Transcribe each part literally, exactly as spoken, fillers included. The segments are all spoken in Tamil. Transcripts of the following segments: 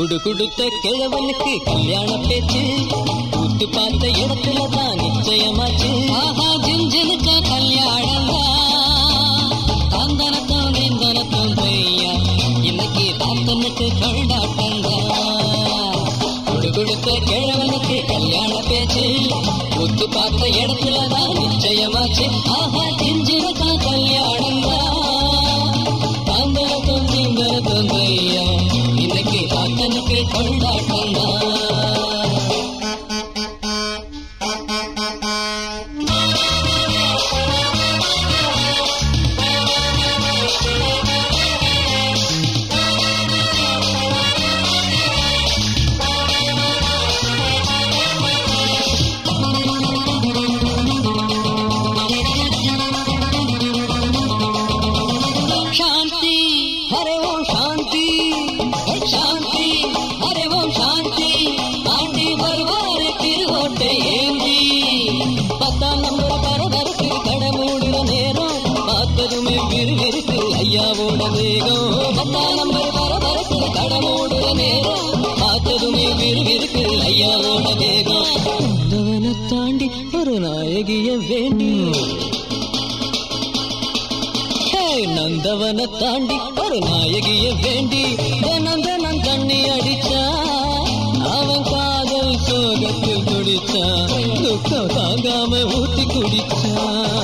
குடு குடுத்த கிழவனுக்கு கல்யாண பேச்சு கூத்து பார்த்த இடத்துல தான் நிச்சயமாச்சு. ஆஹா ஜிஞ்சினுக்க கல்யாணம் தாந்தனத்தம் நீந்தனத்தம் பையா இன்னைக்கு தாத்தனுக்கு கொண்டாட்டந்தான். குடு குடுத்த கிழவனுக்கு கல்யாண பேச்சு கூத்து பார்த்த இடத்துல தான் நிச்சயமாச்சு. ஆஹா ஜிஞ்சினுக்க கல்யாணம் தாந்தனத்தம் நீந்தனத்தம் பையா இன்னைக்கு தாத்தனுக்கு கொண்டாட்டந்தான். ஐயாவோட வேகம் பத்தாம் நம்பர் பரபரப்பு கடமோடுற நேரம் பார்த்ததுமே விறுவிறுக்கு ஐயாவோட வேகம். நந்தவனை தாண்டி ஒரு நாயகிய வேண்டி நந்தவனை தாண்டி ஒரு நாயகிய வேண்டி தினம் தினம் தண்ணி அடிச்சா அவன் காதல் சோகத்தில் குடிச்சா துக்கம் தாங்காம ஊத்தி குடிச்சா.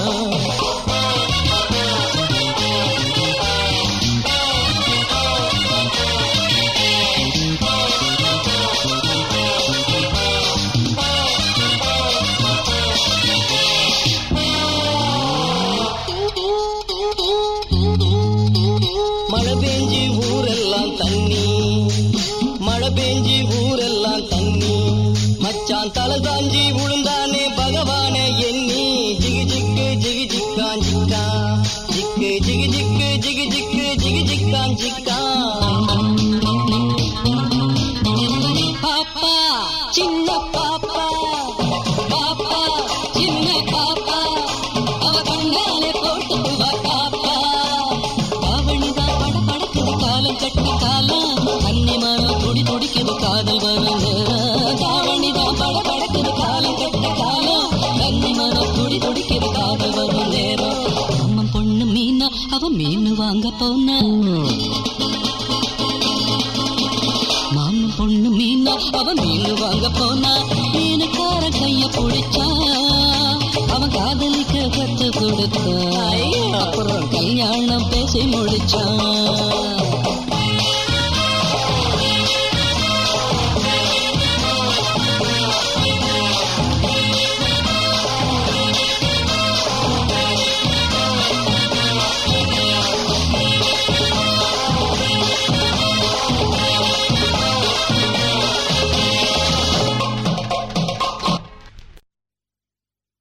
மழை பெஞ்சி ஊரெல்லாம் தண்ணி மழை பெஞ்சி ஊரெல்லாம் தண்ணி மச்சான் தலை தாஞ்சி உளுந்தானே பகவானே எண்ணி ஜிகு ஜிக்கு ஜிகு ஜிக்கான் ஜிக்கா ஜிக்கு ஜிகு ஜிக்கு ஜிகு ஜிக்கு ஜிகு ஜிக்கான் ஜிக்கா. பாப்பா சின்ன பாப்பா பாப்பா சின்ன பாப்பா அவ கண்ணாலே போட்டு பாப்பா அவனிதான் பட படக்குது காலம் கட்டி காலம் கன்னிமானம் துடி துடிக்குது காதல் வருங்க. தாவணிதான் பட படக்குது காலம் கட்டி காலம் கன்னிமானம் துடி துடிக்குது காதல் வரும் நேரம். அம்மன் பொண்ணு மீனா அவ மீன் வாங்க போனா மாமன் பொண்ணு மீனா அவ மீன் வாங்க போனா மீனுக்கார கைய பிடிச்சா அவன் காதலிக்க கத்து கொடுத்தா அப்புறம் கல்யாணம் பேசி முடிச்சான்.